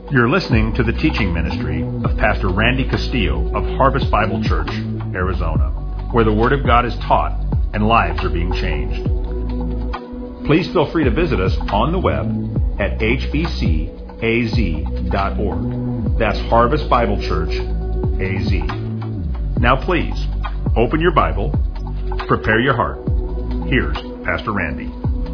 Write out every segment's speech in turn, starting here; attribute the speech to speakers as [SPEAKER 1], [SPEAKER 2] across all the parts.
[SPEAKER 1] You're listening to the teaching ministry of Pastor Randy Castillo of Harvest Bible Church, Arizona, where the Word of God is taught and lives are being changed. Please feel free to visit us on the web at hbcaz.org. That's Harvest Bible Church, AZ. Now please, open your Bible, prepare your heart. Here's Pastor Randy.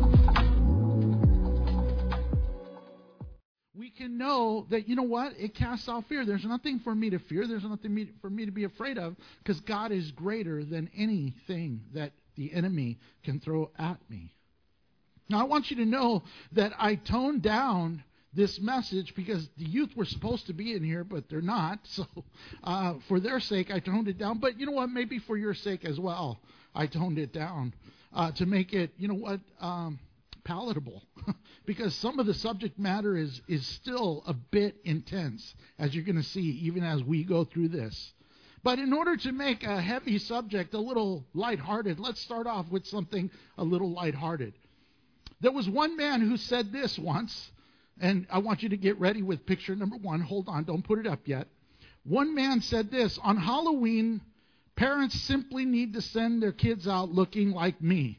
[SPEAKER 2] We can know that, you know what? It casts out fear. There's nothing for me to fear. There's nothing for me to be afraid of, because God is greater than anything that the enemy can throw at me. Now, I want you to know that I toned down this message because the youth were supposed to be in here, but they're not. So for their sake, I toned it down. But you know what? Maybe for your sake as well, I toned it down to make it, you know what, palatable. Because some of the subject matter is still a bit intense, as you're going to see, even as we go through this. But in order to make a heavy subject a little lighthearted, let's start off with something a little lighthearted. There was one man who said this once, and I want you to get ready with picture number one. Hold on, don't put it up yet. One man said this: on Halloween, parents simply need to send their kids out looking like me.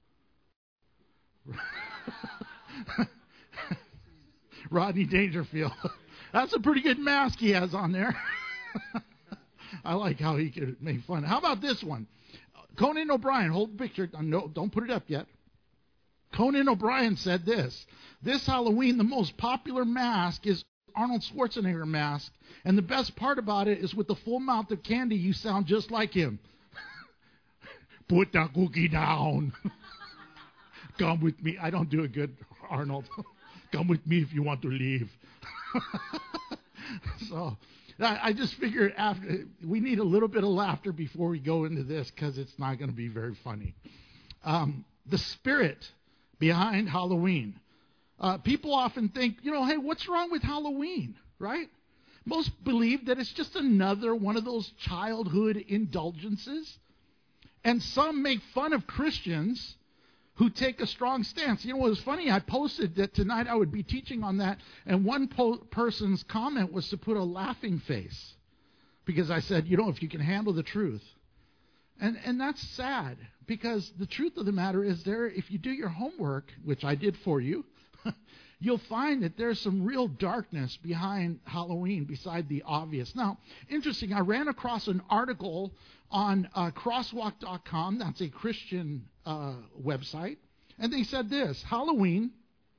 [SPEAKER 2] Rodney Dangerfield. That's a pretty good mask he has on there. I like how he could make fun. How about this one? Conan O'Brien, hold the picture. No, don't put it up yet. Conan O'Brien said this: this Halloween, the most popular mask is Arnold Schwarzenegger mask, and the best part about it is with the full mouth of candy, you sound just like him. Put the cookie down. Come with me. I don't do a good Arnold. Come with me if you want to leave. So I just figured after we need a little bit of laughter before we go into this, because it's not going to be very funny. The spirit behind Halloween. People often think, you know, hey, what's wrong with Halloween, right? Most believe that it's just another one of those childhood indulgences. And some make fun of Christians who take a strong stance. You know, it was funny, I posted that tonight I would be teaching on that, and one person's comment was to put a laughing face, because I said, you know, if you can handle the truth. And that's sad, because the truth of the matter is if you do your homework, which I did for you, you'll find that there's some real darkness behind Halloween beside the obvious. Now, interesting, I ran across an article on crosswalk.com. That's a Christian website. And they said this: Halloween,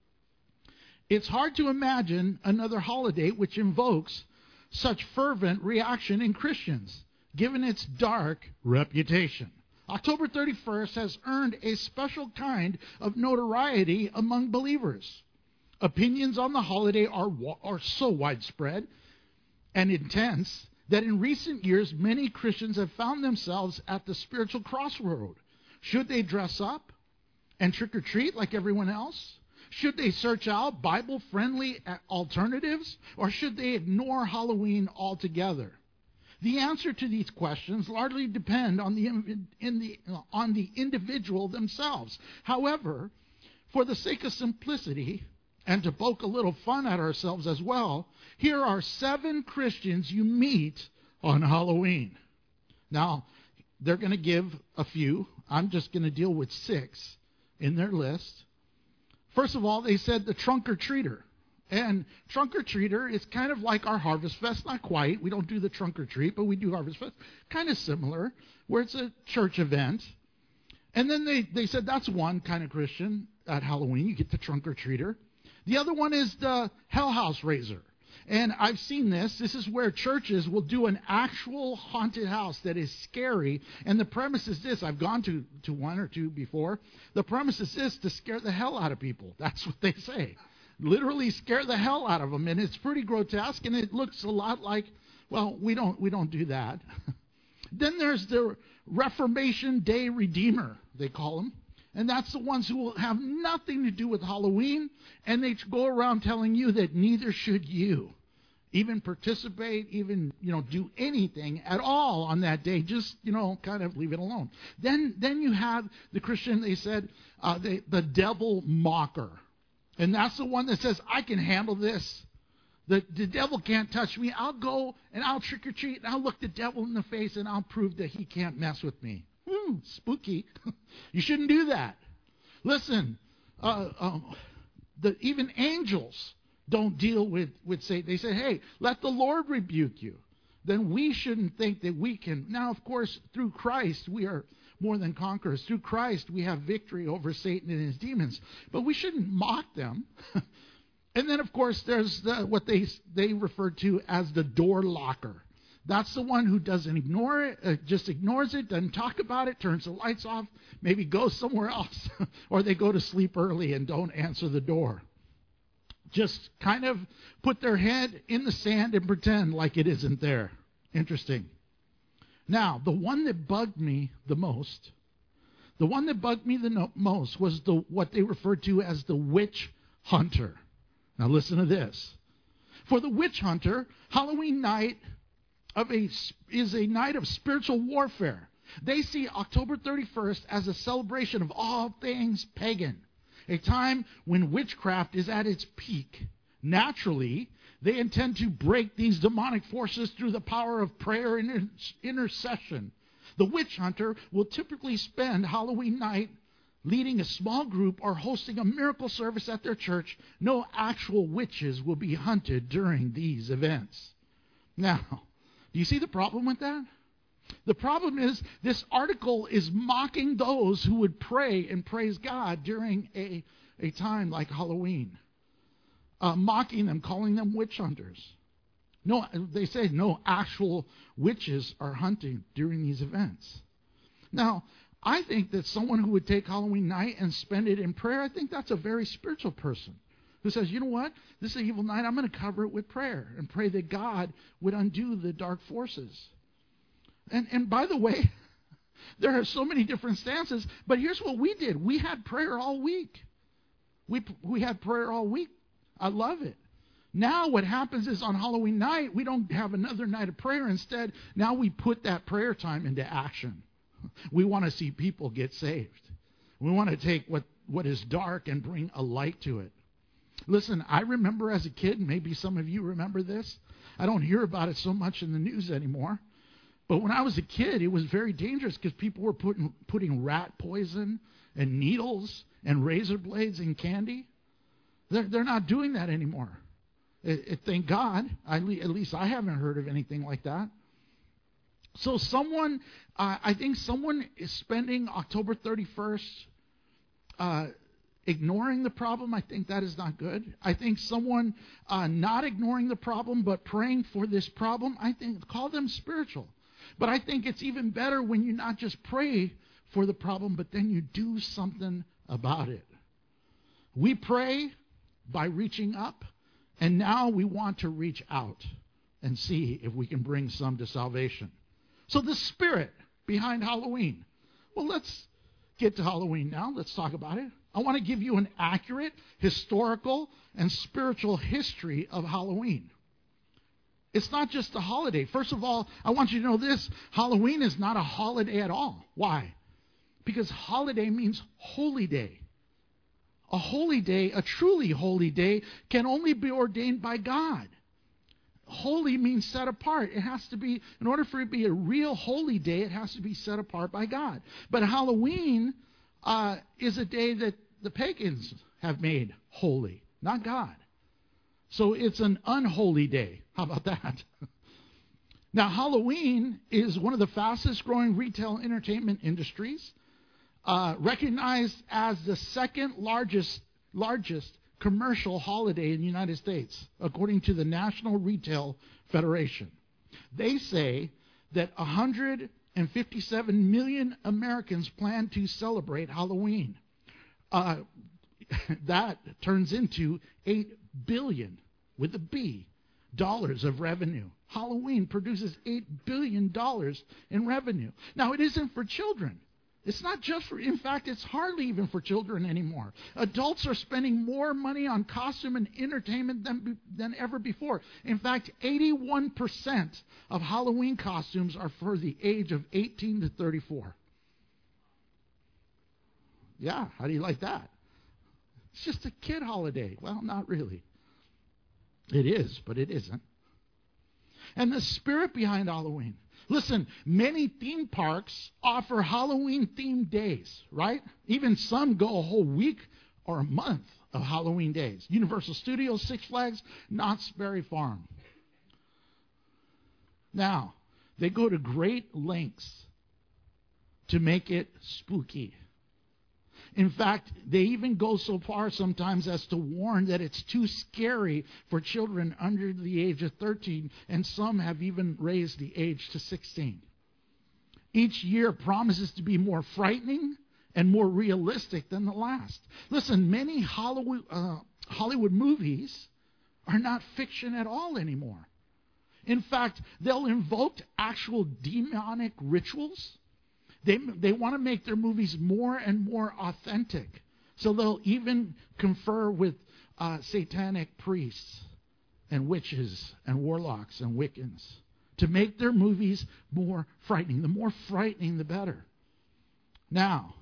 [SPEAKER 2] it's hard to imagine another holiday which invokes such fervent reaction in Christians, given its dark reputation. October 31st has earned a special kind of notoriety among believers. Opinions on the holiday are so widespread and intense that in recent years, many Christians have found themselves at the spiritual crossroad. Should they dress up and trick or treat like everyone else? Should they search out Bible-friendly alternatives, or should they ignore Halloween altogether? The answer to these questions largely depend on the individual themselves. However, for the sake of simplicity, and to poke a little fun at ourselves as well, here are 7 Christians you meet on Halloween. Now, they're going to give a few. I'm just going to deal with 6 in their list. First of all, they said the trunk-or-treater. And trunk-or-treater is kind of like our Harvest Fest. Not quite. We don't do the trunk-or-treat, but we do Harvest Fest. Kind of similar, where it's a church event. And then they said that's one kind of Christian at Halloween. You get the trunk-or-treater. The other one is the Hell House Raiser. And I've seen this. This is where churches will do an actual haunted house that is scary. And the premise is this. I've gone to one or two before. The premise is this: to scare the hell out of people. That's what they say. Literally scare the hell out of them. And it's pretty grotesque, and it looks a lot like, well, we don't do that. Then there's the Reformation Day Redeemer, they call them. And that's the ones who will have nothing to do with Halloween, and they go around telling you that neither should you even participate, even, do anything at all on that day. Just, kind of leave it alone. Then you have the Christian, they said, the devil mocker. And that's the one that says, I can handle this. The devil can't touch me. I'll go and I'll trick or treat and I'll look the devil in the face and I'll prove that he can't mess with me. Spooky. You shouldn't do that. Listen, even angels don't deal with Satan. They say, hey, let the Lord rebuke you. Then we shouldn't think that we can. Now, of course, through Christ, we are more than conquerors. Through Christ, we have victory over Satan and his demons. But we shouldn't mock them. And then, of course, there's what they refer to as the door locker. That's the one who doesn't ignore it, just ignores it, doesn't talk about it, turns the lights off, maybe goes somewhere else, or they go to sleep early and don't answer the door. Just kind of put their head in the sand and pretend like it isn't there. Interesting. Now, the one that bugged me the most was what they referred to as the witch hunter. Now listen to this. For the witch hunter, Halloween night is a night of spiritual warfare. They see October 31st as a celebration of all things pagan, a time when witchcraft is at its peak. Naturally, they intend to break these demonic forces through the power of prayer and intercession. The witch hunter will typically spend Halloween night leading a small group or hosting a miracle service at their church. No actual witches will be hunted during these events. Now, do you see the problem with that? The problem is this article is mocking those who would pray and praise God during a time like Halloween. Mocking them, calling them witch hunters. No, they say no actual witches are hunting during these events. Now, I think that someone who would take Halloween night and spend it in prayer, I think that's a very spiritual person who says, you know what, this is an evil night, I'm going to cover it with prayer and pray that God would undo the dark forces. And by the way, there are so many different stances, but here's what we did. We had prayer all week. We had prayer all week. I love it. Now what happens is on Halloween night, we don't have another night of prayer. Instead, now we put that prayer time into action. We want to see people get saved. We want to take what is dark and bring a light to it. Listen, I remember as a kid, maybe some of you remember this. I don't hear about it so much in the news anymore. But when I was a kid, it was very dangerous because people were putting rat poison and needles and razor blades in candy. They're not doing that anymore. Thank God. At least I haven't heard of anything like that. So I think someone is spending October 31st ignoring the problem. I think that is not good. I think someone not ignoring the problem but praying for this problem, I think, call them spiritual. But I think it's even better when you not just pray for the problem, but then you do something about it. We pray by reaching up, and now we want to reach out and see if we can bring some to salvation. So the spirit behind Halloween. Well, let's get to Halloween now. Let's talk about it. I want to give you an accurate historical and spiritual history of Halloween. It's not just a holiday. First of all, I want you to know this. Halloween is not a holiday at all. Why? Because holiday means holy day. A holy day, a truly holy day, can only be ordained by God. Holy means set apart. It has to be, in order for it to be a real holy day, it has to be set apart by God. But Halloween is a day that the pagans have made holy, not God. So it's an unholy day. How about that? Now, Halloween is one of the fastest growing retail entertainment industries, recognized as the second largest commercial holiday in the United States, according to the National Retail Federation. They say that 157 million Americans plan to celebrate Halloween. That turns into $8 billion, with a B, dollars of revenue. Halloween produces $8 billion in revenue. Now, it isn't for children. It's not just for, in fact, it's hardly even for children anymore. Adults are spending more money on costume and entertainment than ever before. In fact, 81% of Halloween costumes are for the age of 18 to 34. Yeah, how do you like that? It's just a kid holiday. Well, not really. It is, but it isn't. And the spirit behind Halloween. Listen, many theme parks offer Halloween-themed days, right? Even some go a whole week or a month of Halloween days. Universal Studios, Six Flags, Knott's Berry Farm. Now, they go to great lengths to make it spooky. In fact, they even go so far sometimes as to warn that it's too scary for children under the age of 13, and some have even raised the age to 16. Each year promises to be more frightening and more realistic than the last. Listen, many Hollywood movies are not fiction at all anymore. In fact, they'll invoke actual demonic rituals. They want to make their movies more and more authentic. So they'll even confer with satanic priests and witches and warlocks and Wiccans to make their movies more frightening. The more frightening, the better. Now,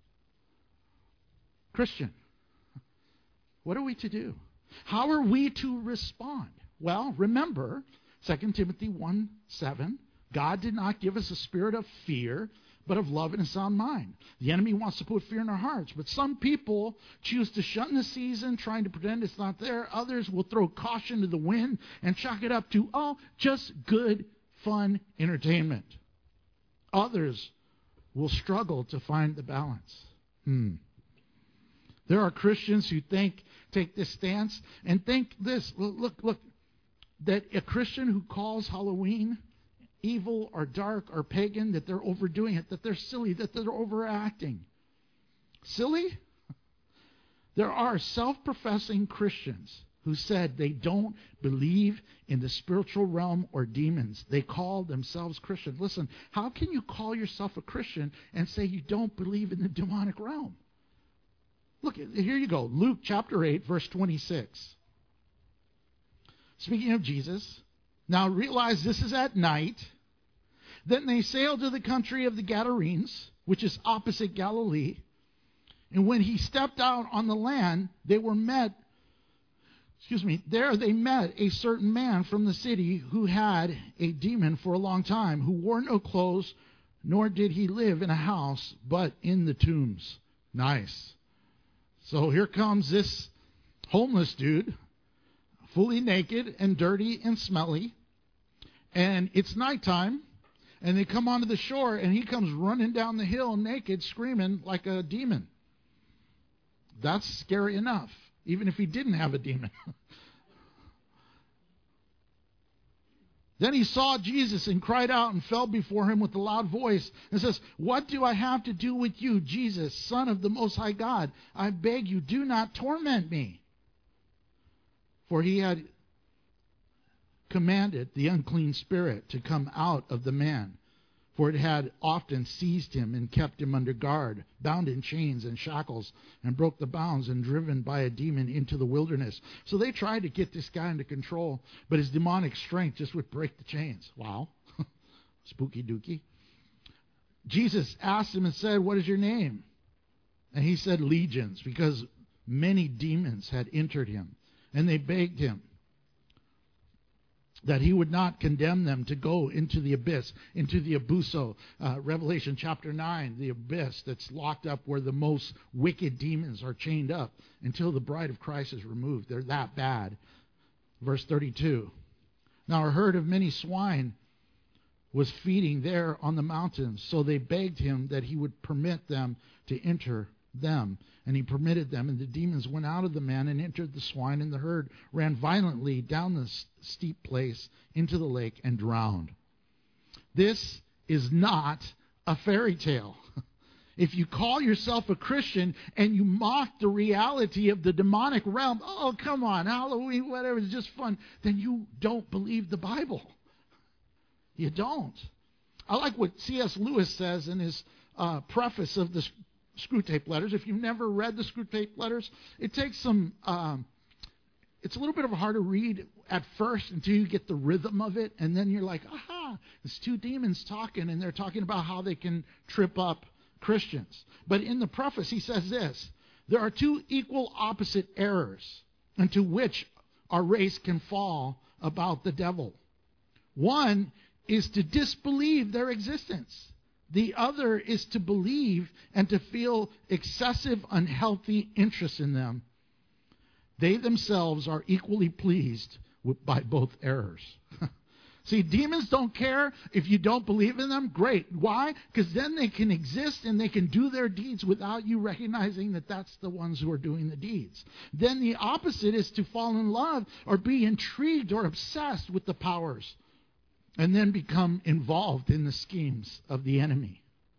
[SPEAKER 2] Christian, what are we to do? How are we to respond? Well, remember 2 Timothy 1:7. God did not give us a spirit of fear, but of love and a sound mind. The enemy wants to put fear in our hearts, but some people choose to shun the season, trying to pretend it's not there. Others will throw caution to the wind and chalk it up to, just good, fun entertainment. Others will struggle to find the balance. There are Christians who take this stance and think this. Look, that a Christian who calls Halloween evil or dark or pagan, that they're overdoing it, that they're silly, that they're overacting. Silly? There are self-professing Christians who said they don't believe in the spiritual realm or demons. They call themselves Christians. Listen, how can you call yourself a Christian and say you don't believe in the demonic realm? Look, here you go. Luke chapter 8, verse 26. Speaking of Jesus, now realize this is at night. Then they sailed to the country of the Gadarenes, which is opposite Galilee. And when he stepped out on the land, there they met a certain man from the city who had a demon for a long time, who wore no clothes, nor did he live in a house, but in the tombs. Nice. So here comes this homeless dude, fully naked and dirty and smelly. And it's nighttime, and they come onto the shore, and he comes running down the hill naked, screaming like a demon. That's scary enough, even if he didn't have a demon. Then he saw Jesus and cried out and fell before him with a loud voice and says, "What do I have to do with you, Jesus, Son of the Most High God? I beg you, do not torment me." For he had commanded the unclean spirit to come out of the man, for it had often seized him and kept him under guard, bound in chains and shackles, and broke the bounds and driven by a demon into the wilderness. So they tried to get this guy under control, but his demonic strength just would break the chains. Wow. Spooky dooky. Jesus asked him and said, "What is your name?" And he said, "Legions," because many demons had entered him. And they begged him that he would not condemn them to go into the abyss, into the abuso. Revelation chapter 9, the abyss that's locked up where the most wicked demons are chained up until the bride of Christ is removed. They're that bad. Verse 32. Now a herd of many swine was feeding there on the mountains, so they begged him that he would permit them to enter them. And he permitted them, and the demons went out of the man and entered the swine, and the herd ran violently down the steep place into the lake and drowned. This is not a fairy tale. If you call yourself a Christian and you mock the reality of the demonic realm, oh, come on, Halloween, whatever, it's just fun, then you don't believe the Bible. You don't. I like what C.S. Lewis says in his preface of the Screwtape Letters. If you've never read the Screwtape Letters, it takes some, it's a little bit of a hard to read at first until you get the rhythm of it, and then you're like, aha, it's two demons talking, and they're talking about how they can trip up Christians. But in the preface, he says this: there are two equal opposite errors, into which our race can fall about the devil. One is to disbelieve their existence. The other is to believe and to feel excessive, unhealthy interest in them. They themselves are equally pleased by both errors. See, demons don't care if you don't believe in them. Great. Why? Because then they can exist and they can do their deeds without you recognizing that that's the ones who are doing the deeds. Then the opposite is to fall in love or be intrigued or obsessed with the powers and then become involved in the schemes of the enemy.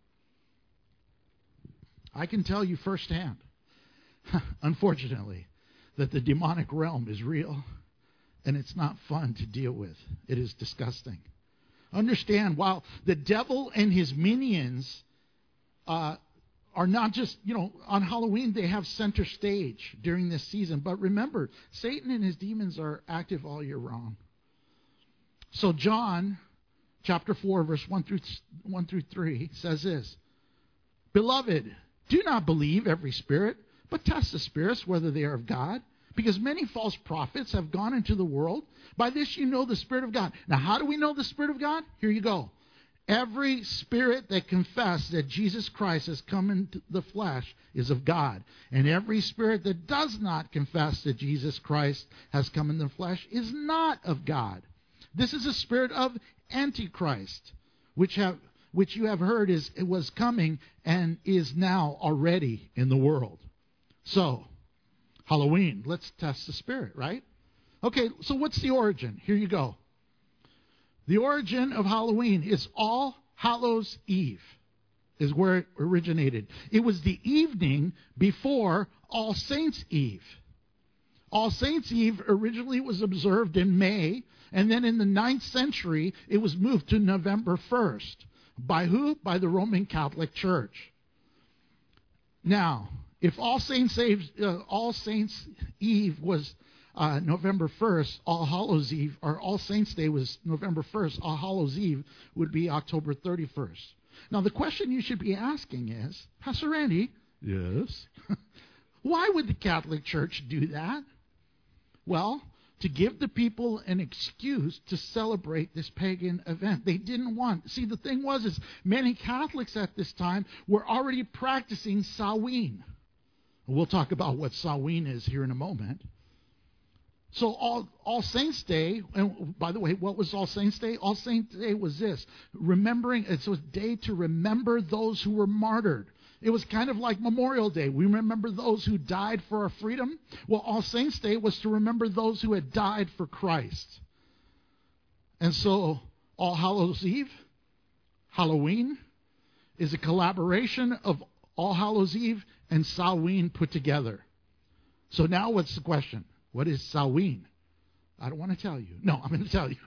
[SPEAKER 2] I can tell you firsthand, unfortunately, that the demonic realm is real. And it's not fun to deal with. It is disgusting. Understand, while the devil and his minions are not just, on Halloween, they have center stage during this season. But remember, Satan and his demons are active all year round. So John chapter 4, verse 1 through 3 says this. Beloved, do not believe every spirit, but test the spirits whether they are of God. Because many false prophets have gone into the world. By this you know the Spirit of God. Now, how do we know the Spirit of God? Here you go. Every spirit that confesses that Jesus Christ has come into the flesh is of God. And every spirit that does not confess that Jesus Christ has come in the flesh is not of God. This is a spirit of Antichrist, which you have heard was coming and is now already in the world. So, Halloween, let's test the spirit, right? Okay, so what's the origin? Here you go. The origin of Halloween is All Hallows Eve, is where it originated. It was the evening before All Saints Eve. All Saints Eve originally was observed in May, and then in the 9th century, it was moved to November 1st. By who? By the Roman Catholic Church. Now, if All Saints Eve was November 1st, All Hallows Eve, or All Saints Day was November 1st, All Hallows Eve would be October 31st. Now, the question you should be asking is, Pastor Randy, yes, why would the Catholic Church do that? Well, to give the people an excuse to celebrate this pagan event. They didn't want. See, the thing was many Catholics at this time were already practicing Samhain. We'll talk about what Samhain is here in a moment. So All Saints Day, and by the way, what was All Saints Day? All Saints Day was this, it's a day to remember those who were martyred. It was kind of like Memorial Day. We remember those who died for our freedom. Well, All Saints Day was to remember those who had died for Christ. And so All Hallows Eve, Halloween, is a collaboration of All Hallows Eve and Samhain put together. So now what's the question? What is Samhain? I don't want to tell you. No, I'm going to tell you.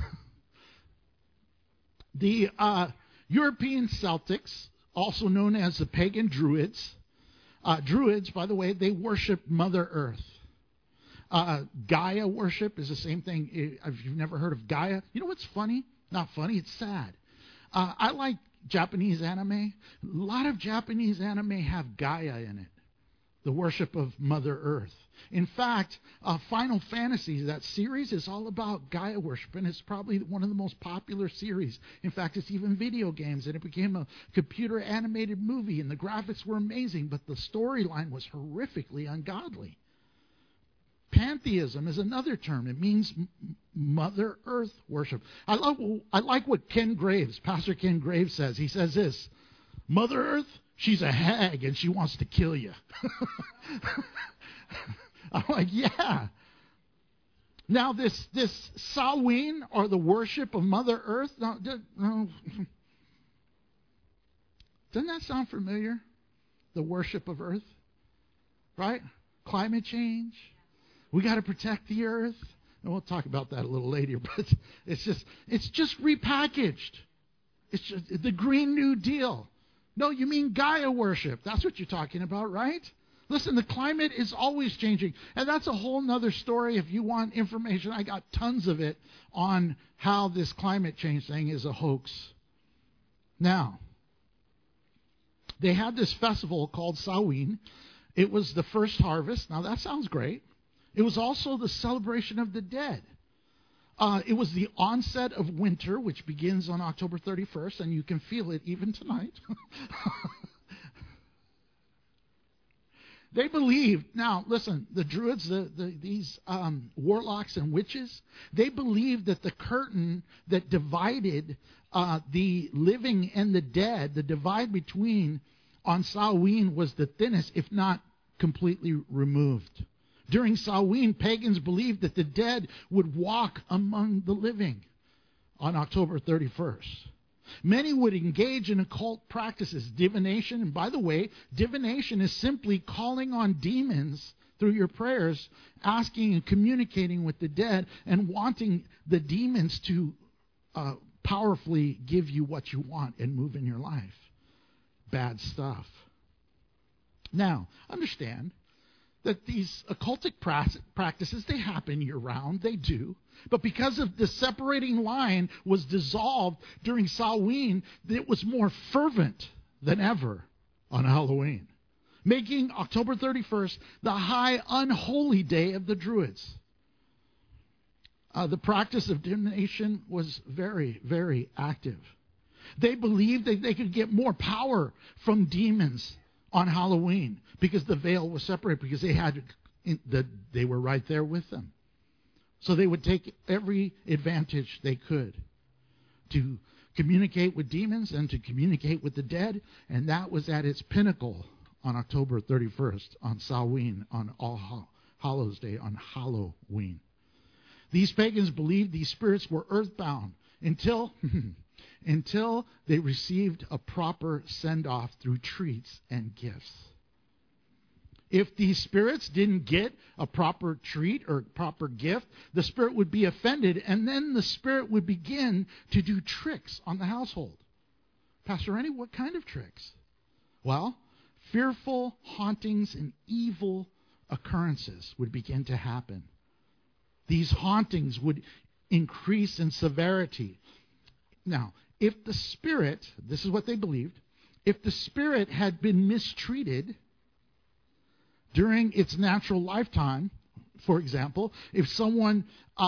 [SPEAKER 2] The European Celtics, also known as the pagan Druids. Druids, by the way, they worship Mother Earth. Gaia worship is the same thing. If you've never heard of Gaia, you know what's funny? Not funny, it's sad. I like Japanese anime. A lot of Japanese anime have Gaia in it, the worship of Mother Earth. In fact, Final Fantasy, that series, is all about Gaia worship, and it's probably one of the most popular series. In fact, it's even video games, and it became a computer animated movie, and the graphics were amazing, but the storyline was horrifically ungodly. Pantheism is another term. It means Mother Earth worship. I like what Pastor Ken Graves says. He says this, Mother Earth, she's a hag and she wants to kill you. I'm like, yeah. Now this Samhain, or the worship of Mother Earth, doesn't that sound familiar? The worship of Earth, right? Climate change. We got to protect the earth. And we'll talk about that a little later, but it's just repackaged. It's just the Green New Deal. No, you mean Gaia worship. That's what you're talking about, right? Listen, the climate is always changing. And that's a whole nother story. If you want information, I got tons of it on how this climate change thing is a hoax. Now, they had this festival called Samhain. It was the first harvest. Now, that sounds great. It was also the celebration of the dead. It was the onset of winter, which begins on October 31st, and you can feel it even tonight. They believed, now listen, the Druids, these warlocks and witches, they believed that the curtain that divided the living and the dead, the divide between on Samhain was the thinnest, if not completely removed. During Samhain, pagans believed that the dead would walk among the living on October 31st. Many would engage in occult practices, divination. And by the way, divination is simply calling on demons through your prayers, asking and communicating with the dead, and wanting the demons to powerfully give you what you want and move in your life. Bad stuff. Now, understand that these occultic practices, they happen year-round. They do. But because of the separating line was dissolved during Samhain, it was more fervent than ever on Halloween, making October 31st the high unholy day of the Druids. The practice of divination was very, very active. They believed that they could get more power from demons on Halloween because the veil was separated, because they were right there with them. So they would take every advantage they could to communicate with demons and to communicate with the dead, and that was at its pinnacle on October 31st, on Samhain, on All Hallows Day, on Halloween. These pagans believed these spirits were earthbound until they received a proper send-off through treats and gifts. If these spirits didn't get a proper treat or proper gift, the spirit would be offended, and then the spirit would begin to do tricks on the household. Pastor Randy, what kind of tricks? Well, fearful hauntings and evil occurrences would begin to happen. These hauntings would increase in severity. Now, if the spirit, this is what they believed, if the spirit had been mistreated during its natural lifetime, for example, if someone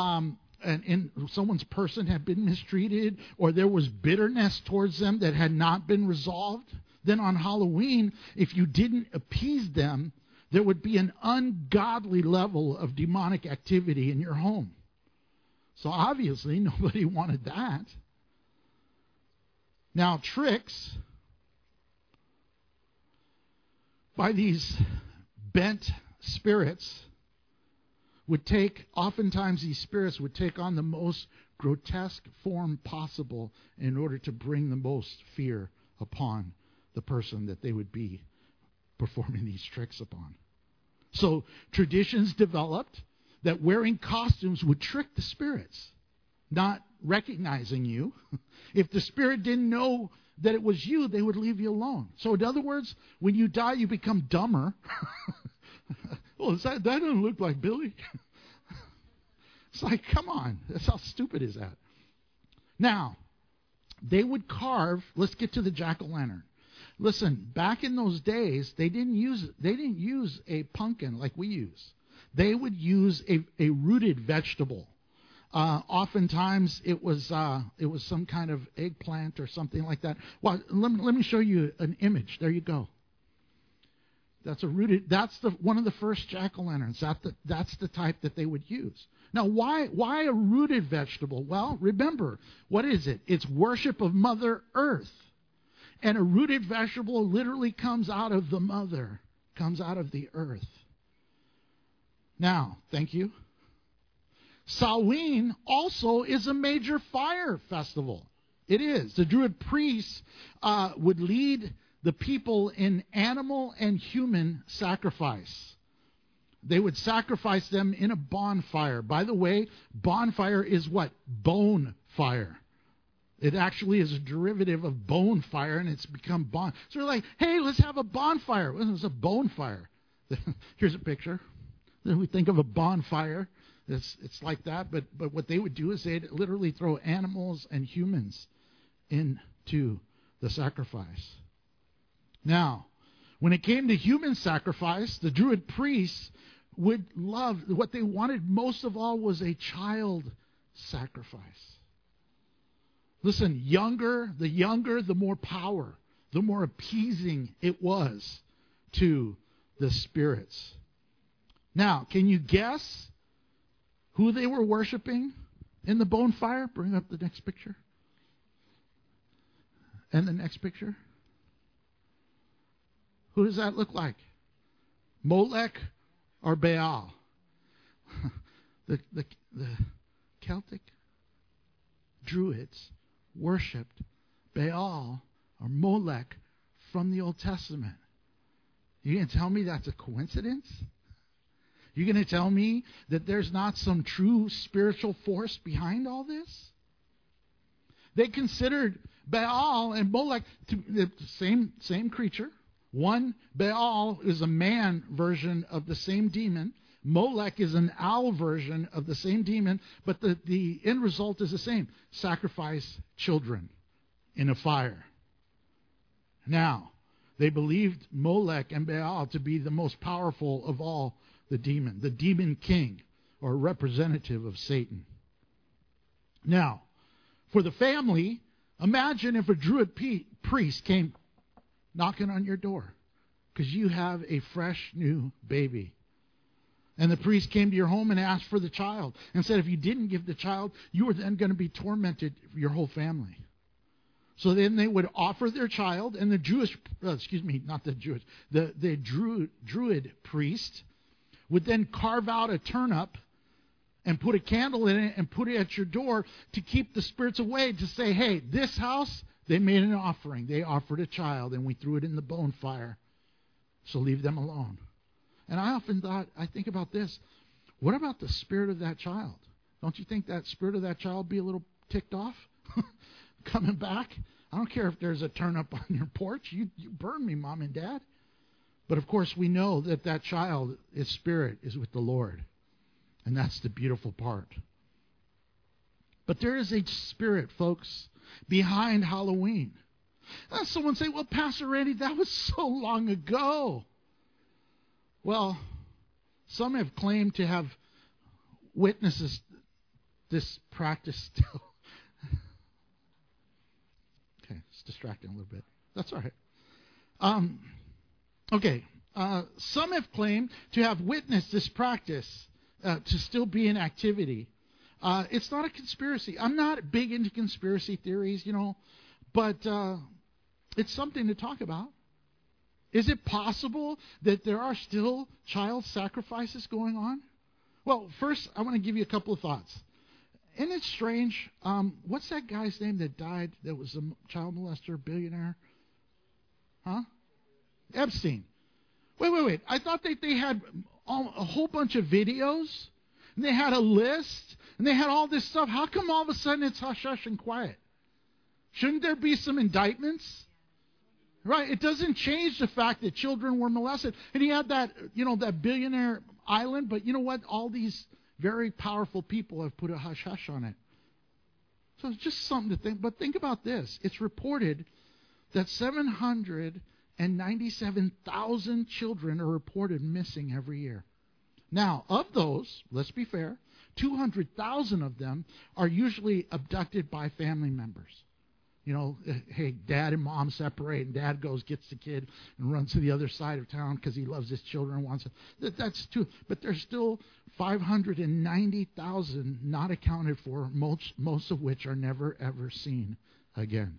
[SPEAKER 2] and someone's person had been mistreated, or there was bitterness towards them that had not been resolved, then on Halloween, if you didn't appease them, there would be an ungodly level of demonic activity in your home. So obviously, nobody wanted that. Now, tricks by these bent spirits oftentimes these spirits would take on the most grotesque form possible in order to bring the most fear upon the person that they would be performing these tricks upon. So traditions developed that wearing costumes would trick the spirits, not recognizing you. If the spirit didn't know that it was you, they would leave you alone. So in other words, when you die, you become dumber. Well, that doesn't look like Billy. It's like, come on. That's how stupid is that? Now, they would carve, let's get to the jack-o'-lantern. Listen, back in those days, they didn't use a pumpkin like we use. They would use a rooted vegetable. Oftentimes it was some kind of eggplant or something like that. Well, let me show you an image. There you go. That's one of the first jack-o'-lanterns. That's the type that they would use. Now, why a rooted vegetable? Well, remember, what is it? It's worship of Mother Earth. And a rooted vegetable literally comes out of the mother, comes out of the earth. Now, thank you. Samhain also is a major fire festival. It is. The Druid priests would lead the people in animal and human sacrifice. They would sacrifice them in a bonfire. By the way, bonfire is what? Bone fire. It actually is a derivative of bone fire, and it's become bon. So they're like, hey, let's have a bonfire. Well, it's a bonfire. Here's a picture. Then we think of a bonfire. It's like that, but what they would do is they'd literally throw animals and humans into the sacrifice. Now, when it came to human sacrifice, the Druid priests would love, what they wanted most of all was a child sacrifice. Listen, the younger, the more power, the more appeasing it was to the spirits. Now, can you guess who they were worshiping in the bonfire? Bring up the next picture. And the next picture. Who does that look like? Molech or Baal? The Celtic Druids worshipped Baal or Molech from the Old Testament. You going to tell me that's a coincidence? You going to tell me that there's not some true spiritual force behind all this? They considered Baal and Molech to be the same creature. One, Baal is a man version of the same demon. Molech is an owl version of the same demon, but the end result is the same. Sacrifice children in a fire. Now, they believed Molech and Baal to be the most powerful of all the demon king, or representative of Satan. Now, for the family, imagine if a Druid priest came knocking on your door because you have a fresh new baby. And the priest came to your home and asked for the child and said if you didn't give the child, you were then going to be tormented, your whole family. So then they would offer their child, and the Druid priest would then carve out a turnip and put a candle in it and put it at your door to keep the spirits away, to say, hey, this house, they made an offering. They offered a child, and we threw it in the bonfire. So leave them alone. And I think about this. What about the spirit of that child? Don't you think that spirit of that child would be a little ticked off? Coming back? I don't care if there's a turnip on your porch. You burn me, Mom and Dad. But of course, we know that child, his spirit, is with the Lord. And that's the beautiful part. But there is a spirit, folks, behind Halloween. And someone say, well, Pastor Randy, that was so long ago. Well, some have claimed to have witnesses this practice still. Okay, it's distracting a little bit. That's all right. Some have claimed to have witnessed this practice to still be in activity. It's not a conspiracy. I'm not big into conspiracy theories, but it's something to talk about. Is it possible that there are still child sacrifices going on? Well, first, I want to give you a couple of thoughts. Isn't it strange? What's that guy's name that died that was a child molester, billionaire? Huh? Epstein. Wait. I thought that they had a whole bunch of videos, and they had a list, and they had all this stuff. How come all of a sudden it's hush-hush and quiet? Shouldn't there be some indictments? Right? It doesn't change the fact that children were molested. And he had that billionaire island, but you know what? All these very powerful people have put a hush-hush on it. So it's just something to think. But think about this. It's reported that 797,000 children are reported missing every year. Now, of those, let's be fair, 200,000 of them are usually abducted by family members. Hey, dad and mom separate, and dad gets the kid and runs to the other side of town because he loves his children and wants it. That's true. But there's still 590,000 not accounted for, most of which are never, ever seen again.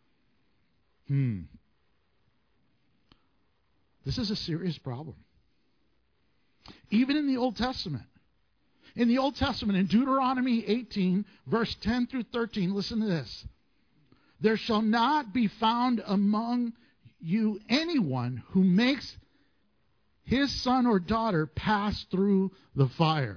[SPEAKER 2] This is a serious problem. Even in the Old Testament. In the Old Testament, in Deuteronomy 18, verse 10 through 13, listen to this. There shall not be found among you anyone who makes his son or daughter pass through the fire,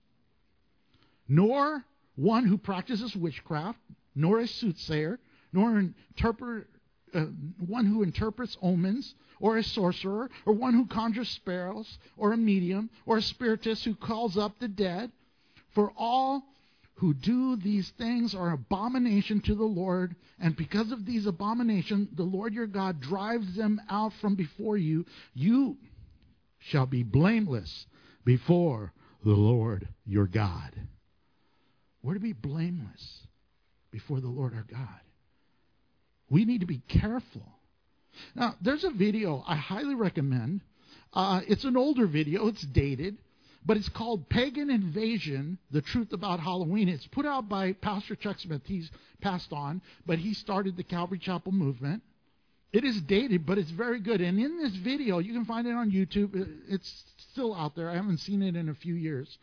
[SPEAKER 2] nor one who practices witchcraft, nor a soothsayer, nor one who interprets omens, or a sorcerer, or one who conjures spells, or a medium, or a spiritist who calls up the dead. For all who do these things are abomination to the Lord, and because of these abominations, the Lord your God drives them out from before you. You shall be blameless before the Lord your God. We're to be blameless before the Lord our God. We need to be careful. Now, there's a video I highly recommend. It's an older video. It's dated. But it's called Pagan Invasion, The Truth About Halloween. It's put out by Pastor Chuck Smith. He's passed on, but he started the Calvary Chapel movement. It is dated, but it's very good. And in this video, you can find it on YouTube. It's still out there. I haven't seen it in a few years.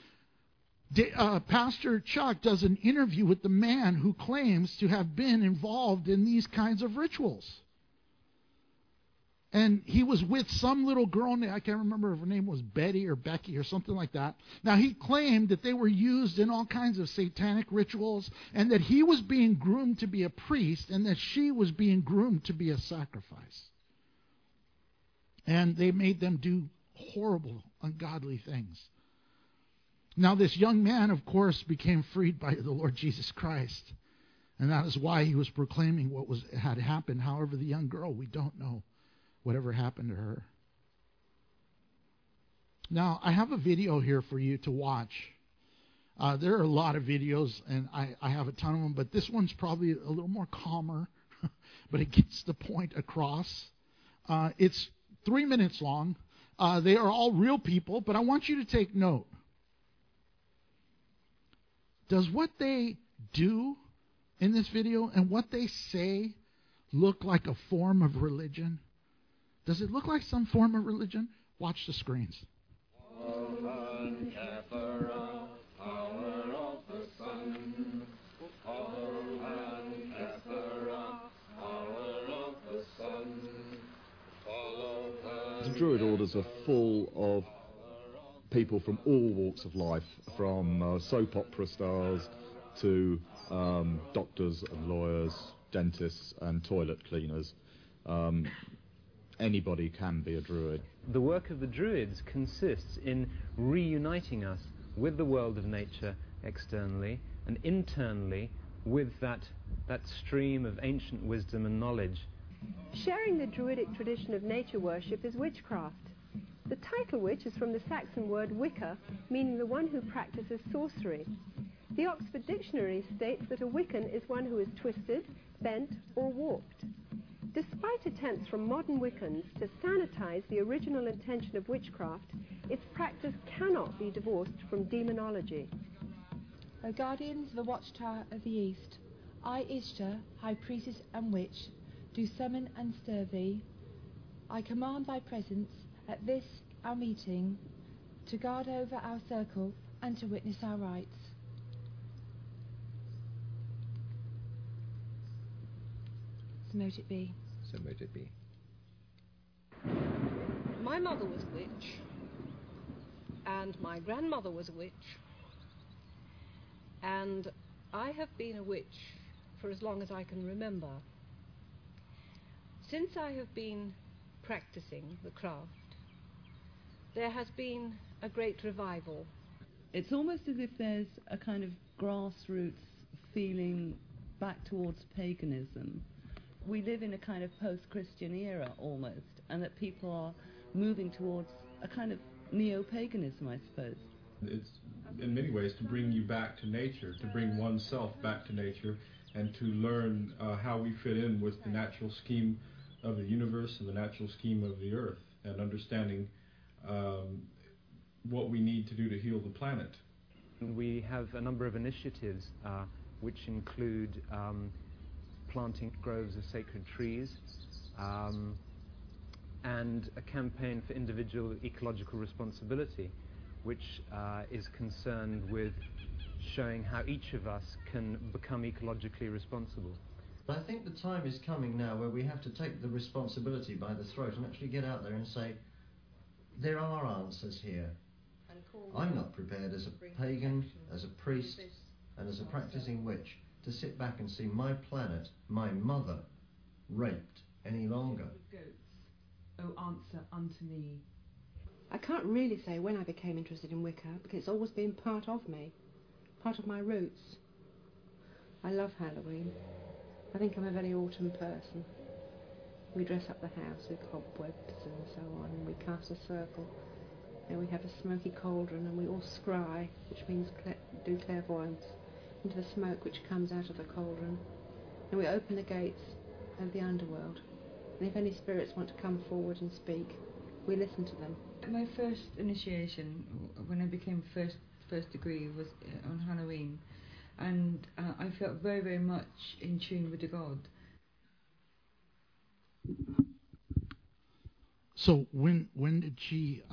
[SPEAKER 2] Pastor Chuck does an interview with the man who claims to have been involved in these kinds of rituals. And he was with some little girl, I can't remember if her name was Betty or Becky or something like that. Now, he claimed that they were used in all kinds of satanic rituals and that he was being groomed to be a priest and that she was being groomed to be a sacrifice. And they made them do horrible, ungodly things. Now, this young man, of course, became freed by the Lord Jesus Christ. And that is why he was proclaiming what had happened. However, the young girl, we don't know whatever happened to her. Now, I have a video here for you to watch. There are a lot of videos, and I have a ton of them, but this one's probably a little more calmer, but it gets the point across. It's 3 minutes long. They are all real people, but I want you to take note. Does what they do in this video and what they say look like a form of religion? Does it look like some form of religion? Watch the screens.
[SPEAKER 3] The Druid orders are full of people from all walks of life, from soap opera stars to doctors and lawyers, dentists and toilet cleaners. Anybody can be a Druid.
[SPEAKER 4] The work of the Druids consists in reuniting us with the world of nature externally and internally with that stream of ancient wisdom and knowledge.
[SPEAKER 5] Sharing the Druidic tradition of nature worship is witchcraft, the title which is from the Saxon word Wicca, meaning the one who practices sorcery. The Oxford Dictionary states that a Wiccan is one who is twisted, bent or warped. Despite attempts from modern Wiccans to sanitize the original intention of witchcraft, its practice cannot be divorced from demonology.
[SPEAKER 6] O guardians of the watchtower of the east, I, Ishtar, high priestess and witch, do summon and stir thee. I command thy presence at this our meeting, to guard over our circle and to witness our rights. So mote it be.
[SPEAKER 7] So mote it be.
[SPEAKER 8] My mother was a witch, and my grandmother was a witch, and I have been a witch for as long as I can remember. Since I have been practicing the craft, there has been a great revival.
[SPEAKER 9] It's almost as if there's a kind of grassroots feeling back towards paganism. We live in a kind of post-Christian era almost, and that people are moving towards a kind of neo-paganism, I suppose.
[SPEAKER 10] It's in many ways to bring you back to nature, to bring oneself back to nature, and to learn how we fit in with the natural scheme of the universe and the natural scheme of the earth, and understanding what we need to do to heal the planet.
[SPEAKER 4] We have a number of initiatives which include planting groves of sacred trees, and a campaign for individual ecological responsibility, which is concerned with showing how each of us can become ecologically responsible.
[SPEAKER 11] I think the time is coming now where we have to take the responsibility by the throat and actually get out there and say, there are answers here. I'm not prepared as a pagan, as a priest, and as a practicing witch to sit back and see my planet, my mother, raped any longer.
[SPEAKER 6] O answer unto me.
[SPEAKER 12] I can't really say when I became interested in Wicca, because it's always been part of me, part of my roots. I love Halloween. I think I'm a very autumn person. We dress up the house with cobwebs and so on, and we cast a circle And we have a smoky cauldron, and we all scry, which means do clairvoyance, into the smoke which comes out of the cauldron. And we open the gates of the underworld. And if any spirits want to come forward and speak, we listen to them.
[SPEAKER 7] My first initiation, when I became first degree, was on Halloween. And I felt very, very much in tune with the God.
[SPEAKER 2] So when did she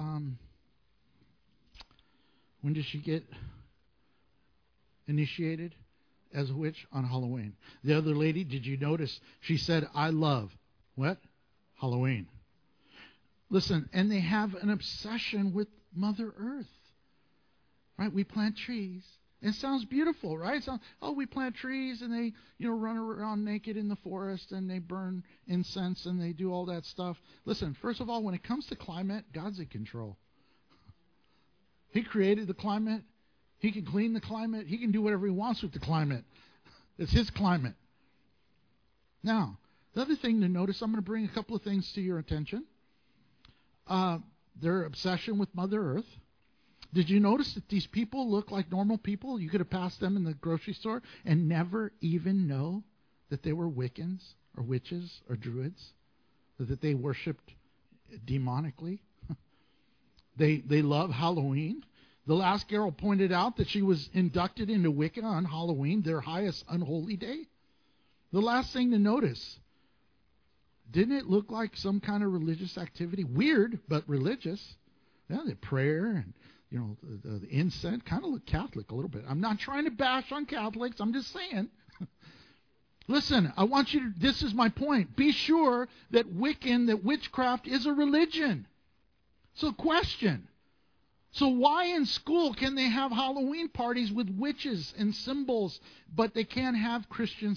[SPEAKER 2] get initiated as a witch? On Halloween. The other lady, did you notice she said, I love what? Halloween. Listen, and they have an obsession with Mother Earth. Right? We plant trees. It sounds beautiful, right? We plant trees and they, run around naked in the forest and they burn incense and they do all that stuff. Listen, first of all, when it comes to climate, God's in control. He created the climate. He can clean the climate. He can do whatever he wants with the climate. It's his climate. Now, the other thing to notice, I'm going to bring a couple of things to your attention. Their obsession with Mother Earth. Did you notice that these people look like normal people? You could have passed them in the grocery store and never even know that they were Wiccans or witches or druids, that they worshipped demonically. They love Halloween. The last Carol pointed out that she was inducted into Wicca on Halloween, their highest unholy day. The last thing to notice, didn't it look like some kind of religious activity? Weird, but religious. Yeah, the prayer and the incense kind of look Catholic a little bit. I'm not trying to bash on Catholics. I'm just saying. Listen, I want you to, this is my point. Be sure that witchcraft is a religion. So question. So why in school can they have Halloween parties with witches and symbols, but they can't have Christian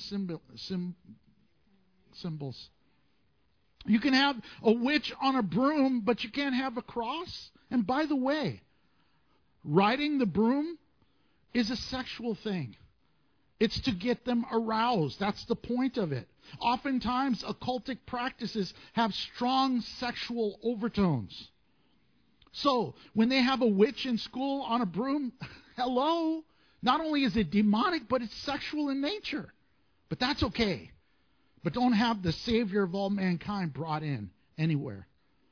[SPEAKER 2] symbols? You can have a witch on a broom, but you can't have a cross. And by the way, riding the broom is a sexual thing. It's to get them aroused. That's the point of it. Oftentimes, occultic practices have strong sexual overtones. So, when they have a witch in school on a broom, hello, not only is it demonic, but it's sexual in nature. But that's okay. But don't have the Savior of all mankind brought in anywhere.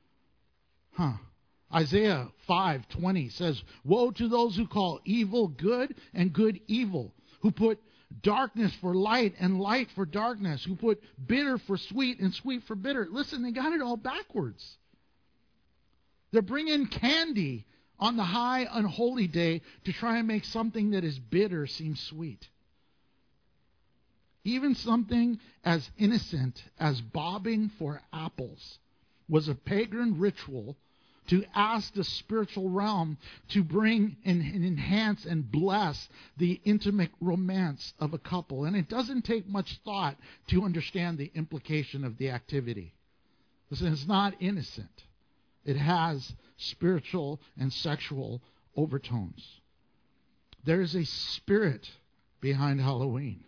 [SPEAKER 2] Isaiah 5:20 says, woe to those who call evil good and good evil, who put darkness for light and light for darkness, who put bitter for sweet and sweet for bitter. Listen, they got it all backwards. They're bringing candy on the high unholy day to try and make something that is bitter seem sweet. Even something as innocent as bobbing for apples was a pagan ritual to ask the spiritual realm to bring and enhance and bless the intimate romance of a couple. And it doesn't take much thought to understand the implication of the activity. Listen, it's not innocent. It has spiritual and sexual overtones. There is a spirit behind Halloween.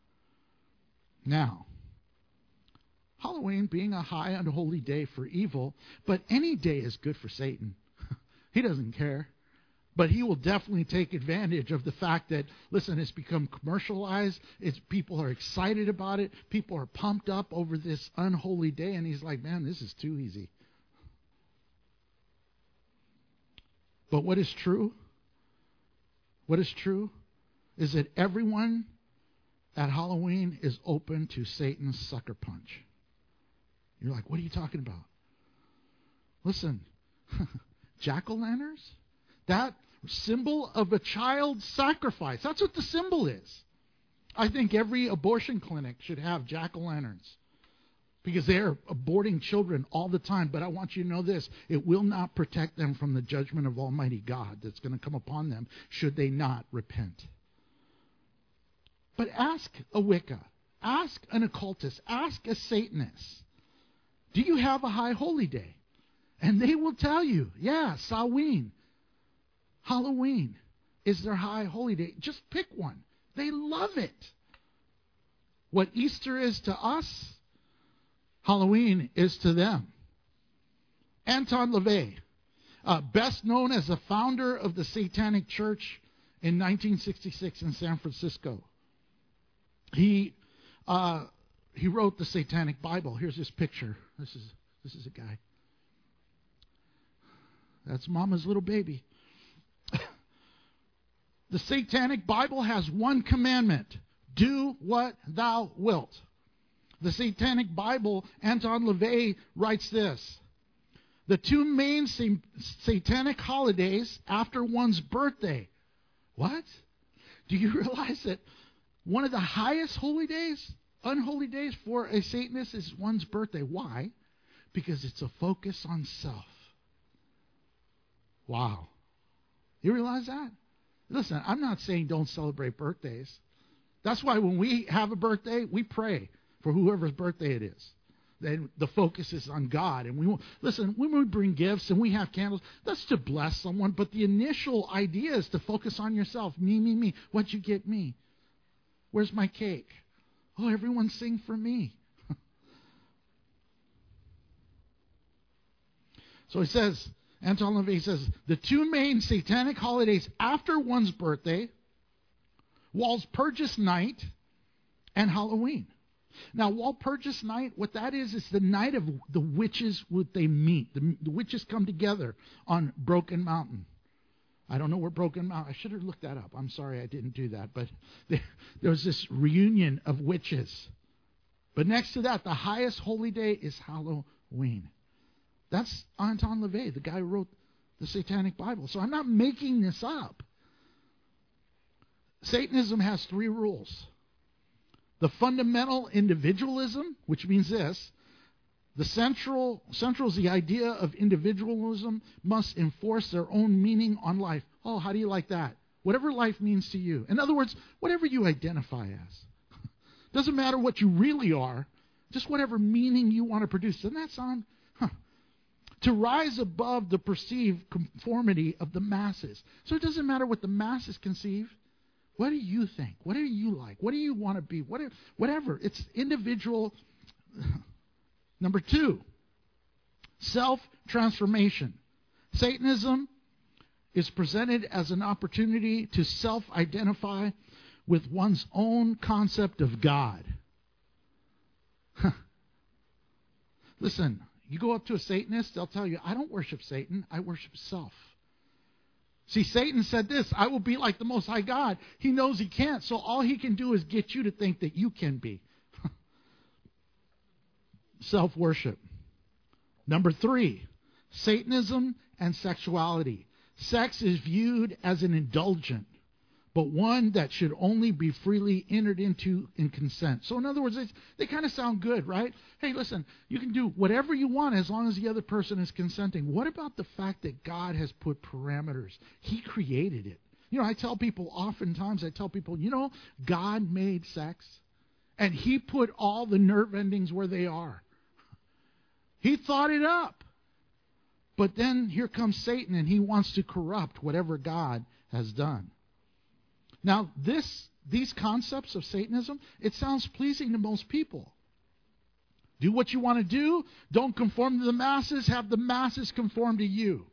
[SPEAKER 2] Now, Halloween being a high unholy day for evil, but any day is good for Satan. He doesn't care. But he will definitely take advantage of the fact that, listen, it's become commercialized. People are excited about it. People are pumped up over this unholy day. And he's like, man, this is too easy. But what is true is that everyone at Halloween is open to Satan's sucker punch. You're like, what are you talking about? Listen, jack-o'-lanterns, that symbol of a child sacrifice, that's what the symbol is. I think every abortion clinic should have jack-o'-lanterns because they're aborting children all the time. But I want you to know this, it will not protect them from the judgment of Almighty God that's going to come upon them should they not repent. But ask a Wicca, ask an occultist, ask a Satanist, do you have a high holy day? And they will tell you, yeah, Samhain, Halloween is their high holy day. Just pick one. They love it. What Easter is to us, Halloween is to them. Anton LaVey, best known as the founder of the Satanic Church in 1966 in San Francisco. He wrote the Satanic Bible. Here's his picture. This is a guy. That's Mama's little baby. The Satanic Bible has one commandment: do what thou wilt. The Satanic Bible, Anton LaVey writes this: the two main satanic holidays after one's birthday. What? Do you realize that one of the highest holy days, unholy days for a Satanist is one's birthday? Why? Because it's a focus on self. Wow. You realize that? Listen, I'm not saying don't celebrate birthdays. That's why when we have a birthday, we pray for whoever's birthday it is. Then the focus is on God. And listen, when we bring gifts and we have candles, that's to bless someone. But the initial idea is to focus on yourself. Me, me, me. What'd you get me? Where's my cake? Oh, everyone sing for me. So he says, Anton LaVey says, the two main satanic holidays after one's birthday, Walpurgis Night and Halloween. Now, Walpurgis Night, what that is the night of the witches, they meet. The witches come together on Broken Mountain. I don't know where Broken Mountain, I should have looked that up. I'm sorry I didn't do that. But there was this reunion of witches. But next to that, the highest holy day is Halloween. That's Anton LaVey, the guy who wrote the Satanic Bible. So I'm not making this up. Satanism has 3 rules. The fundamental individualism, which means this: the central is the idea of individualism must enforce their own meaning on life. Oh, how do you like that? Whatever life means to you. In other words, whatever you identify as. Doesn't matter what you really are, just whatever meaning you want to produce. Doesn't that sound? To rise above the perceived conformity of the masses. So it doesn't matter what the masses conceive. What do you think? What do you like? What do you want to be? Whatever. It's individual. Number 2, self-transformation. Satanism is presented as an opportunity to self-identify with one's own concept of God. Listen, you go up to a Satanist, they'll tell you, I don't worship Satan, I worship self. See, Satan said this: I will be like the Most High God. He knows he can't, so all he can do is get you to think that you can be. Self-worship. Number 3, Satanism and sexuality. Sex is viewed as an indulgent, but one that should only be freely entered into in consent. So in other words, they kind of sound good, right? Hey, listen, you can do whatever you want as long as the other person is consenting. What about the fact that God has put parameters? He created it. You know, oftentimes I tell people, God made sex, and He put all the nerve endings where they are. He thought it up. But then here comes Satan, and he wants to corrupt whatever God has done. Now, these concepts of Satanism, it sounds pleasing to most people. Do what you want to do. Don't conform to the masses. Have the masses conform to you.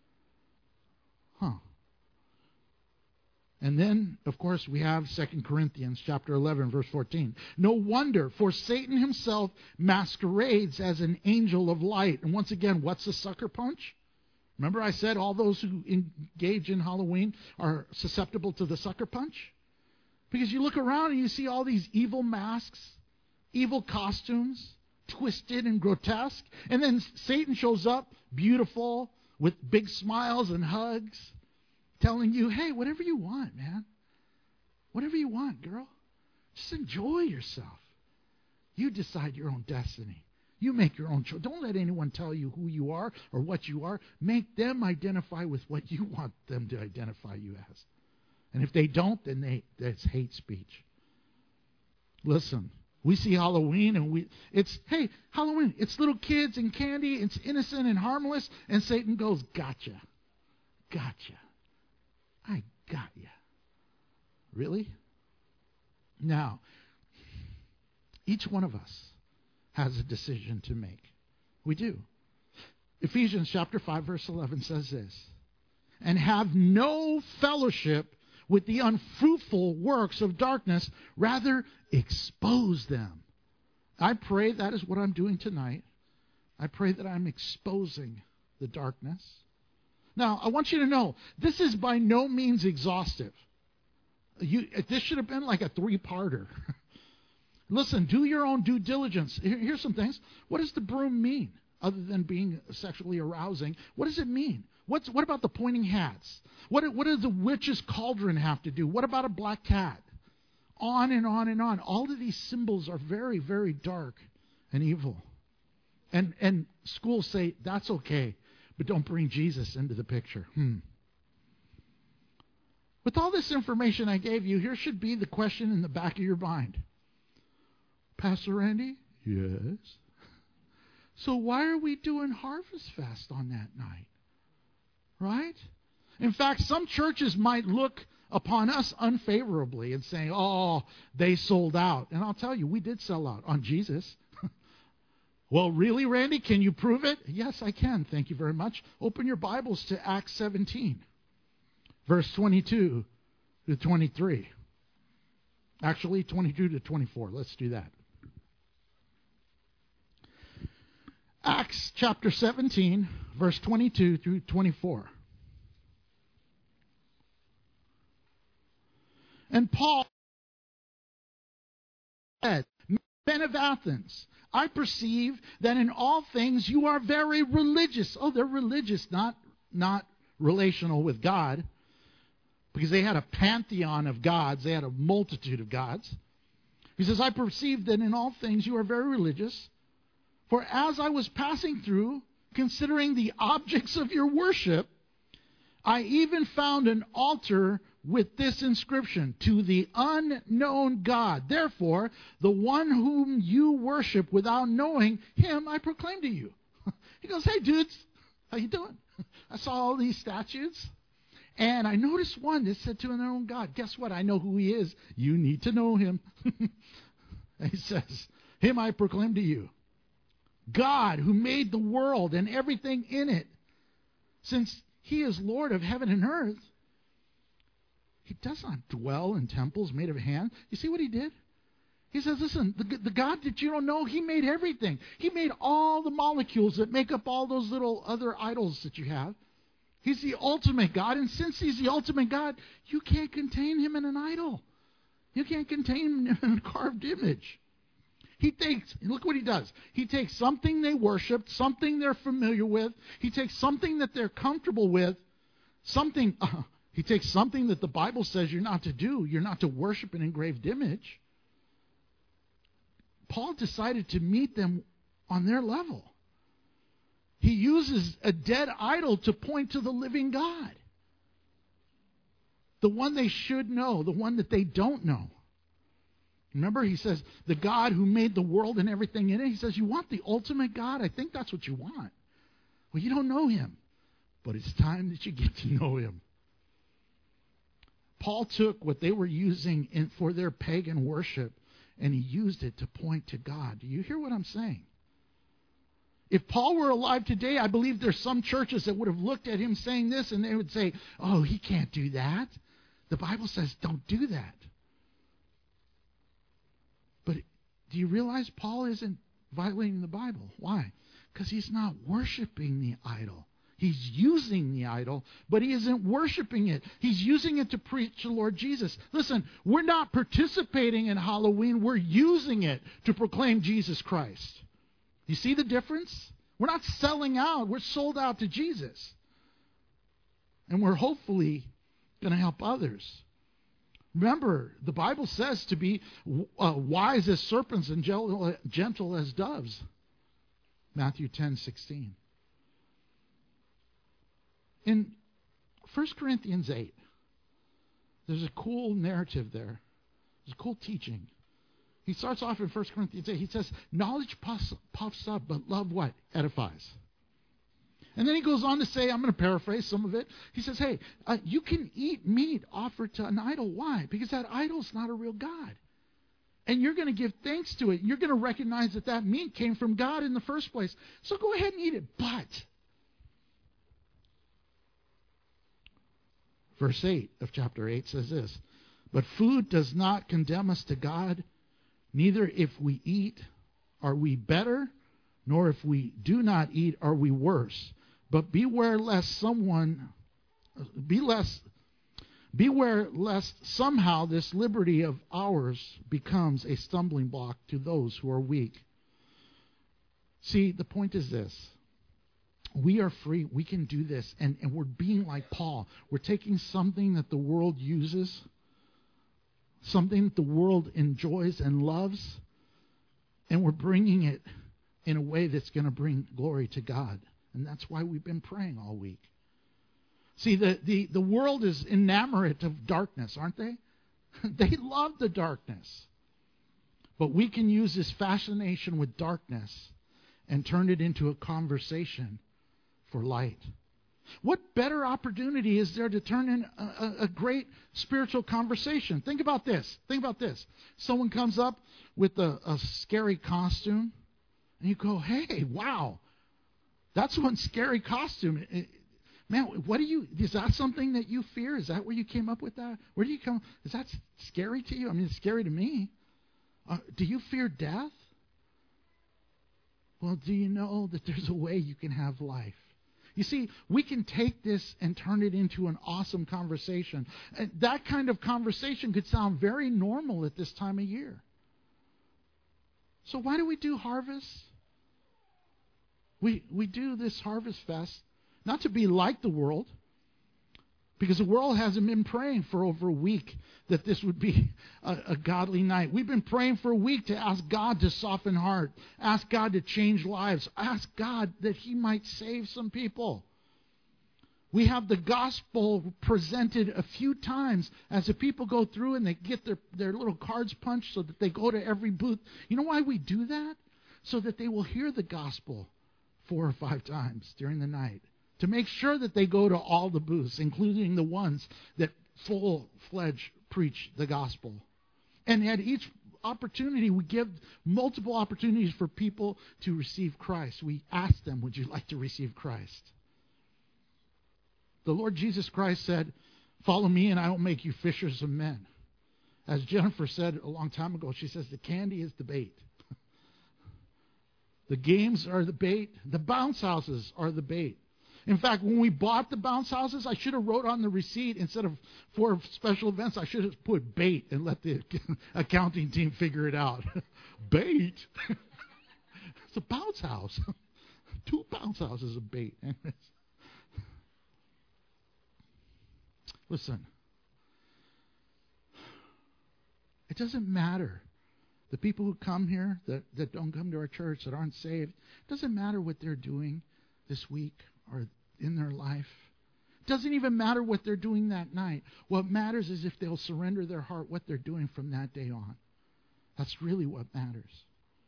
[SPEAKER 2] And then, of course, we have 2 Corinthians chapter 11, verse 14. No wonder, for Satan himself masquerades as an angel of light. And once again, what's the sucker punch? Remember I said all those who engage in Halloween are susceptible to the sucker punch? Because you look around and you see all these evil masks, evil costumes, twisted and grotesque. And then Satan shows up, beautiful, with big smiles and hugs, telling you, hey, whatever you want, man. Whatever you want, girl. Just enjoy yourself. You decide your own destiny. You make your own choice. Don't let anyone tell you who you are or what you are. Make them identify with what you want them to identify you as. And if they don't, then that's hate speech. Listen, we see Halloween and Halloween, it's little kids and candy, it's innocent and harmless, and Satan goes, gotcha. I got you. Really? Now, each one of us has a decision to make. We do. Ephesians chapter 5, verse 11 says this, and have no fellowship with the unfruitful works of darkness, rather expose them. I pray that is what I'm doing tonight. I pray that I'm exposing the darkness. Now, I want you to know, this is by no means exhaustive. This should have been like a 3-parter. Listen, do your own due diligence. Here's some things. What does the broom mean, other than being sexually arousing? What does it mean? What about the pointing hats? What does the witch's cauldron have to do? What about a black cat? On and on and on. All of these symbols are very, very dark and evil. And schools say, that's okay, but don't bring Jesus into the picture. With all this information I gave you, here should be the question in the back of your mind. Pastor Randy? Yes. So why are we doing Harvest Fest on that night? Right? In fact, some churches might look upon us unfavorably and say, oh, they sold out. And I'll tell you, we did sell out on Jesus. Well, really, Randy? Can you prove it? Yes, I can. Thank you very much. Open your Bibles to Acts 17, verse 22 to 23. Actually, 22 to 24. Let's do that. Acts chapter 17, verse 22 through 24. And Paul said, men of Athens, I perceive that in all things you are very religious. Oh, they're religious, not relational with God, because they had a pantheon of gods. They had a multitude of gods. He says, I perceive that in all things you are very religious. For as I was passing through, considering the objects of your worship, I even found an altar with this inscription, to the unknown God. Therefore, the one whom you worship without knowing him, I proclaim to you. He goes, hey dudes, how you doing? I saw all these statues, and I noticed one that said to an unknown God. Guess what? I know who he is. You need to know him. He says, him I proclaim to you. God who made the world and everything in it, since he is Lord of heaven and earth, he does not dwell in temples made of hands. You see what he did? He says, listen, the God that you don't know, he made everything. He made all the molecules that make up all those little other idols that you have. He's the ultimate God, and since he's the ultimate God, you can't contain him in an idol. You can't contain him in a carved image. Look what he does. He takes something they worshiped, something they're familiar with. He takes something that they're comfortable with, he takes something that the Bible says you're not to do. You're not to worship an engraved image. Paul decided to meet them on their level. He uses a dead idol to point to the living God. The one they should know, the one that they don't know. Remember, he says, the God who made the world and everything in it. He says, you want the ultimate God? I think that's what you want. Well, you don't know him. But it's time that you get to know him. Paul took what they were using for their pagan worship, and he used it to point to God. Do you hear what I'm saying? If Paul were alive today, I believe there's some churches that would have looked at him saying this, and they would say, oh, he can't do that. The Bible says don't do that. But do you realize Paul isn't violating the Bible? Why? Because he's not worshiping the idol. He's using the idol, but he isn't worshiping it. He's using it to preach the Lord Jesus. Listen, we're not participating in Halloween. We're using it to proclaim Jesus Christ. You see the difference? We're not selling out. We're sold out to Jesus. And we're hopefully going to help others. Remember, the Bible says to be wise as serpents and gentle as doves. Matthew 10:16. In 1 Corinthians 8, there's a cool narrative there. There's a cool teaching. He starts off in 1 Corinthians 8. He says, knowledge puffs up, but love what? Edifies. And then he goes on to say, I'm going to paraphrase some of it. He says, hey, you can eat meat offered to an idol. Why? Because that idol's not a real God. And you're going to give thanks to it. You're going to recognize that that meat came from God in the first place. So go ahead and eat it. But Verse 8 of chapter 8 says this, "But food does not condemn us to God, neither if we eat are we better, nor if we do not eat are we worse. But beware lest somehow this liberty of ours becomes a stumbling block to those who are weak." See, the point is this. We are free. We can do this. And we're being like Paul. We're taking something that the world uses, something that the world enjoys and loves, and we're bringing it in a way that's going to bring glory to God. And that's why we've been praying all week. See, the world is enamored of darkness, aren't they? They love the darkness. But we can use this fascination with darkness and turn it into a conversation for light. What better opportunity is there to turn in a great spiritual conversation? Think about this. Someone comes up with a scary costume, and you go, "Hey, wow, that's one scary costume. Man, is that something that you fear? Is that where you came up with that? Where do you come? Is that scary to you? I mean, it's scary to me. Do you fear death? Well, do you know that there's a way you can have life?" You see, we can take this and turn it into an awesome conversation. And that kind of conversation could sound very normal at this time of year. So why do we do Harvest? We do this Harvest Fest not to be like the world, because the world hasn't been praying for over a week that this would be a godly night. We've been praying for a week to ask God to soften heart, ask God to change lives, ask God that He might save some people. We have the gospel presented a few times as the people go through and they get their little cards punched so that they go to every booth. You know why we do that? So that they will hear the gospel 4 or 5 times during the night, to make sure that they go to all the booths, including the ones that full-fledged preach the gospel. And at each opportunity, we give multiple opportunities for people to receive Christ. We ask them, "Would you like to receive Christ?" The Lord Jesus Christ said, "Follow me and I will make you fishers of men." As Jennifer said a long time ago, she says the candy is the bait. The games are the bait. The bounce houses are the bait. In fact, when we bought the bounce houses, I should have wrote on the receipt, instead of for special events, I should have put bait and let the accounting team figure it out. Bait? It's a bounce house. 2 bounce houses of bait. Listen, it doesn't matter. The people who come here that don't come to our church, that aren't saved, it doesn't matter what they're doing this week or in their life. It doesn't even matter what they're doing that night. What matters is if they'll surrender their heart, what they're doing from that day on. That's really what matters.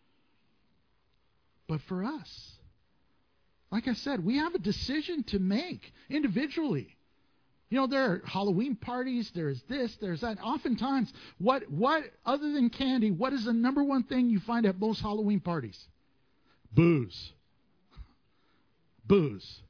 [SPEAKER 2] But for us, like I said, we have a decision to make individually. You know, there are Halloween parties, there's this, there's that. Oftentimes, what other than candy, what is the number one thing you find at most Halloween parties? Booze. Booze.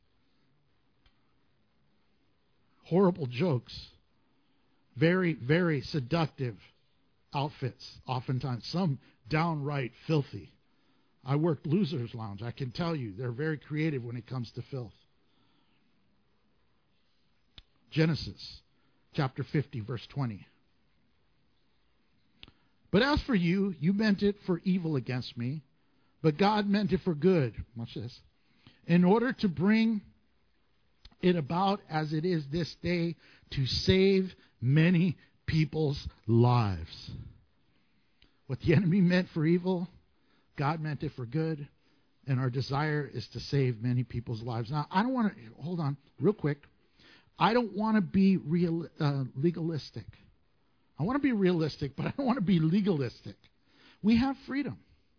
[SPEAKER 2] Horrible jokes. Very, very seductive outfits, oftentimes. Some downright filthy. I worked Losers Lounge. I can tell you, they're very creative when it comes to filth. Genesis chapter 50, verse 20. "But as for you, you meant it for evil against me, but God meant it for good." Watch this. "In order to bring it about as it is this day, to save many people's lives." What the enemy meant for evil, God meant it for good, and our desire is to save many people's lives. Now, I don't want to, hold on, real quick. I don't want to be legalistic. I want to be realistic, but I don't want to be legalistic. We have freedom.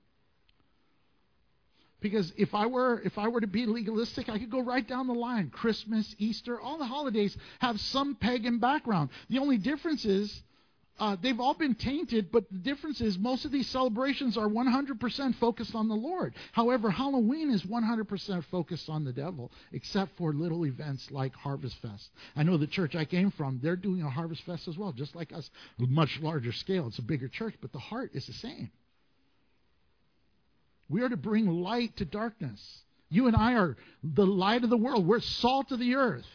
[SPEAKER 2] Because if I were to be legalistic, I could go right down the line. Christmas, Easter, all the holidays have some pagan background. The only difference is they've all been tainted, but the difference is most of these celebrations are 100% focused on the Lord. However, Halloween is 100% focused on the devil, except for little events like Harvest Fest. I know the church I came from, they're doing a Harvest Fest as well, just like us, much larger scale. It's a bigger church, but the heart is the same. We are to bring light to darkness. You and I are the light of the world. We're salt of the earth.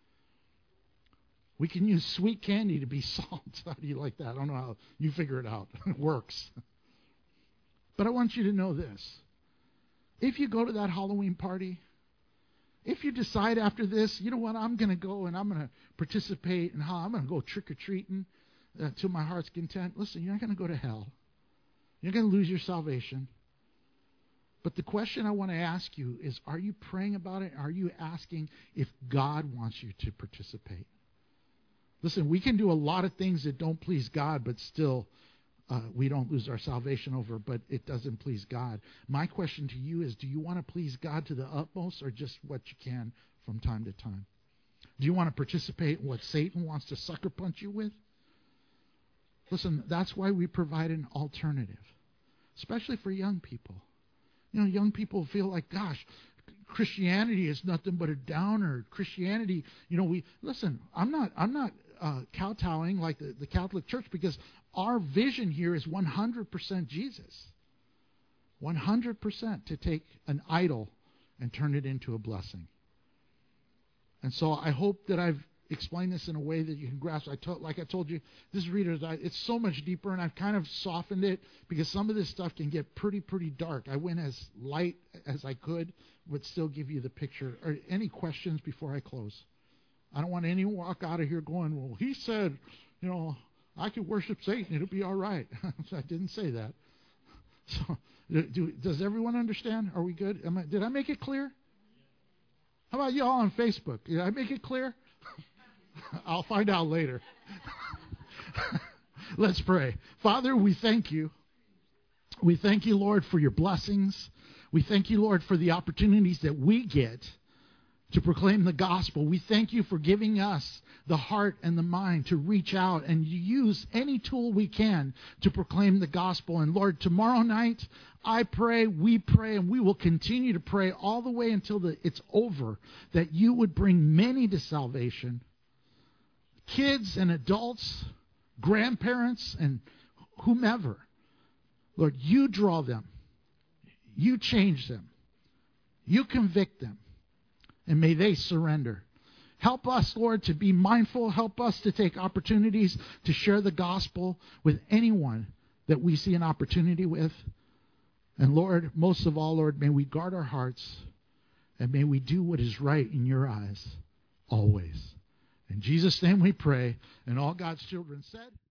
[SPEAKER 2] We can use sweet candy to be salt. How do you like that? I don't know how. You figure it out. It works. But I want you to know this. If you go to that Halloween party, if you decide after this, you know what, I'm going to go and I'm going to participate and I'm going to go trick-or-treating to my heart's content. Listen, you're not going to go to hell. You're going to lose your salvation. But the question I want to ask you is, are you praying about it? Are you asking if God wants you to participate? Listen, we can do a lot of things that don't please God, but still we don't lose our salvation over, but it doesn't please God. My question to you is, do you want to please God to the utmost or just what you can from time to time? Do you want to participate in what Satan wants to sucker punch you with? Listen, that's why we provide an alternative, especially for young people. You know, young people feel like, gosh, Christianity is nothing but a downer. Christianity, you know, I'm not kowtowing like the Catholic Church, because our vision here is 100% Jesus. 100% to take an idol and turn it into a blessing. And so I hope that I've explained this in a way that you can grasp. Like I told you, this reader, it's so much deeper, and I've kind of softened it because some of this stuff can get pretty dark. I went as light as I could, but still give you the picture. Are any questions before I close? I don't want anyone to walk out of here going, well, he said, you know, I could worship Satan, it'll be all right. I didn't say that. So, does everyone understand? Are we good? Did I make it clear? How about y'all on Facebook? Did I make it clear? I'll find out later. Let's pray. Father, we thank you. We thank you, Lord, for your blessings. We thank you, Lord, for the opportunities that we get to proclaim the gospel. We thank you for giving us the heart and the mind to reach out and use any tool we can to proclaim the gospel. And Lord, tomorrow night, I pray, we pray, and we will continue to pray all the way until it's over, that you would bring many to salvation. Kids and adults, grandparents, and whomever. Lord, you draw them. You change them. You convict them. And may they surrender. Help us, Lord, to be mindful. Help us to take opportunities to share the gospel with anyone that we see an opportunity with. And Lord, most of all, Lord, may we guard our hearts and may we do what is right in your eyes always. In Jesus' name we pray, and all God's children said...